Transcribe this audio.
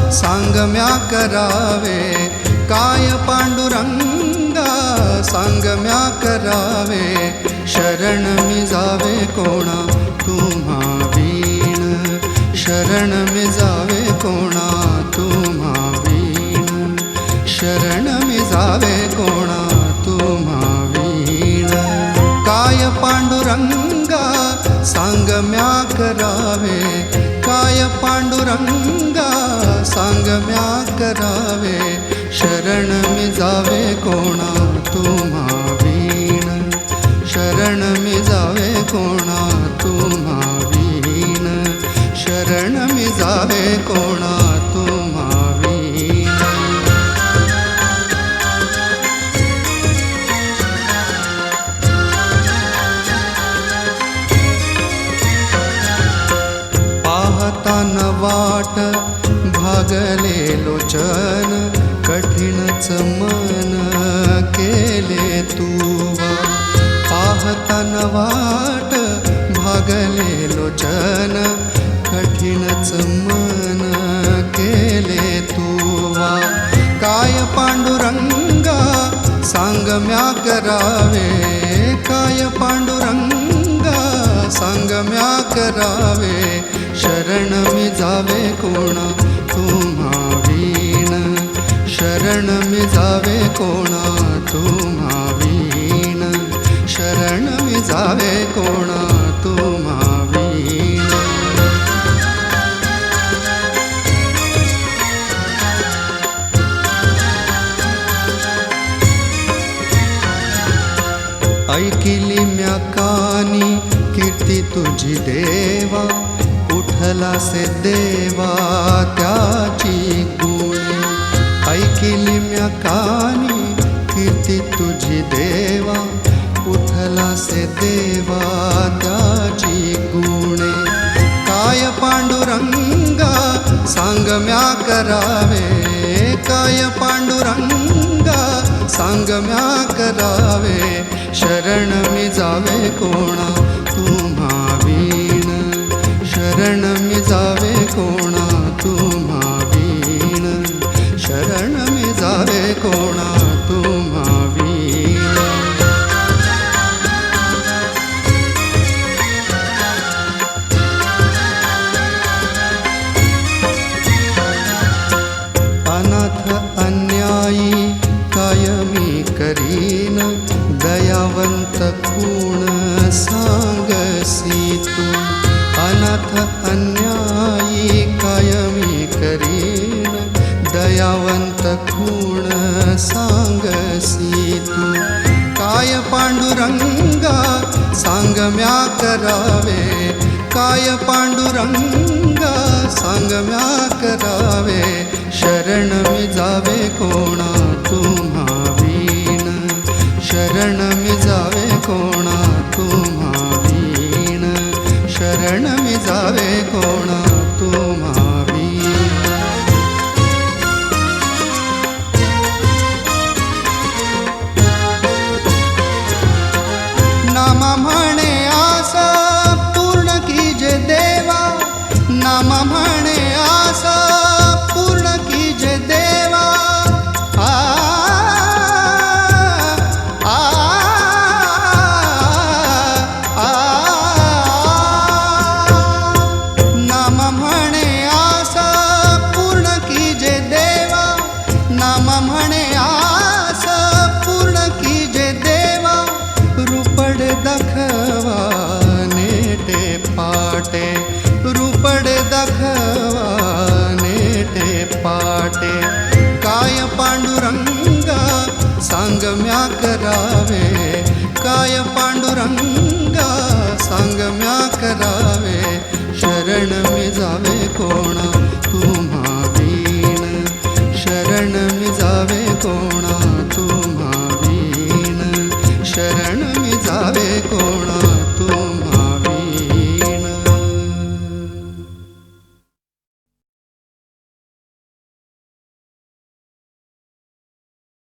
सांग म्या करावे, काय पांडुरंगा सांग म्या करावे, शरण मी जावे कोणा तुम्हा वीण, शरण मी जावे कोणा तुम्हा वीण, शरण मी जावे कोणा तुम्हा वीण। काय पांडुरंगा सांग म्या करावे, काय पांडुरंगा सांग म्या करावे, शरण मी जावे कोणा तुम्हा वीण, शरण मी जावे कोणा तुम्हा वीण, शरण मी जावे कोणा तुम्हा वीण। पाहता न वाट भागले लोचन, कठीणच मन केले तुवा, पाहता न वाट भागले लोचन, कठीणच मन केले तुवा। काय पांडुरंगा सांग म्या करावे, काय पांडुरंगा सांग म्या करावे, शरण मी जावे कोणा तुम्हा वीण, शरण मी जावे कोणा तुम्हा वीण, शरण मी जावे कोणा तुम्हा वीण। ऐकिली म्या कानी कीर्ती तुझी देवा, उठला से देवा त्याची गुणे। ऐकिली म्या कानी कीर्ती तुझी देवा, उठला से देवा त्याची गुणे। काय पांडुरंगा सांग म्या करावे, काय पांडुरंगा सांग म्या करावे, शरण मी जावे कोणा तुम्हा वीण, शरण मी जावे कोणा तुम्हा वीण, शरण मी जावे कोणा तुम्हा वीण। अनाथ अन्यायी काय मी करीन, दयावंत कोण सांगसी तू, अनाथ अन्यायी काय मी करीन, दयावंत कोण सांगसी तू। काय पांडुरंगा सांग म्या करावे, काय पांडुरंगा सांग म्या करावे, शरण मी जावे कोणा तुम्हा वीण, शरण मी जावे कोणा तुम्हा वीण, शरण मी जावे कोणा